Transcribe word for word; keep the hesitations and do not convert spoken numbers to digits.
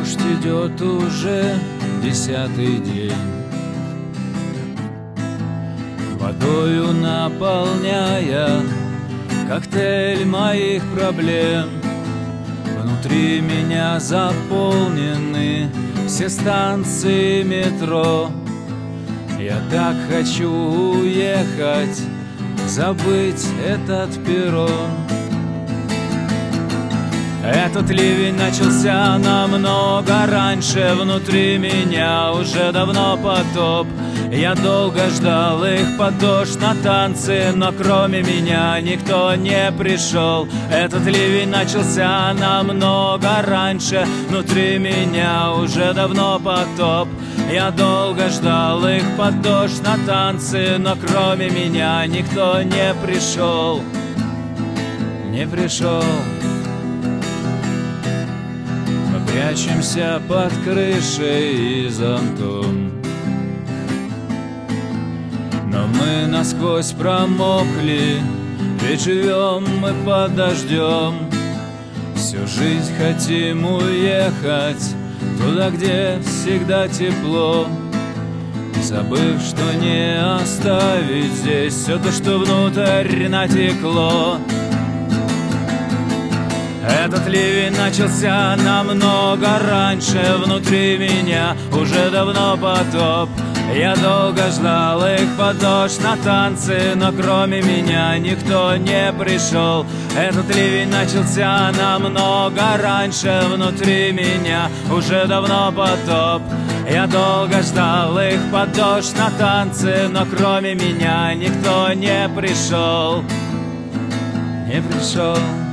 Дождь идет уже десятый день, водою наполняя коктейль моих проблем. Внутри меня заполнены все станции метро. Я так хочу уехать, забыть этот перрон. Этот ливень начался намного раньше. Внутри меня уже давно потоп. Я долго ждал их под дождь на танцы, но кроме меня никто не пришел. Этот ливень начался намного раньше. Внутри меня уже давно потоп. Я долго ждал их под дождь на танцы, но кроме меня никто не пришел. Не пришел. Мы прячемся под крышей и зонтом, но мы насквозь промокли, ведь живем мы под дождем. Всю жизнь хотим уехать туда, где всегда тепло, забыв, что не оставить здесь все то, что внутрь натекло. Этот ливень начался намного раньше. Внутри меня уже давно потоп. Я долго ждал их под дождь на танцы, но кроме меня никто не пришел. Этот ливень начался намного раньше. Внутри меня уже давно потоп. Я долго ждал их под дождь на танцы, но кроме меня никто не пришел. Не пришел.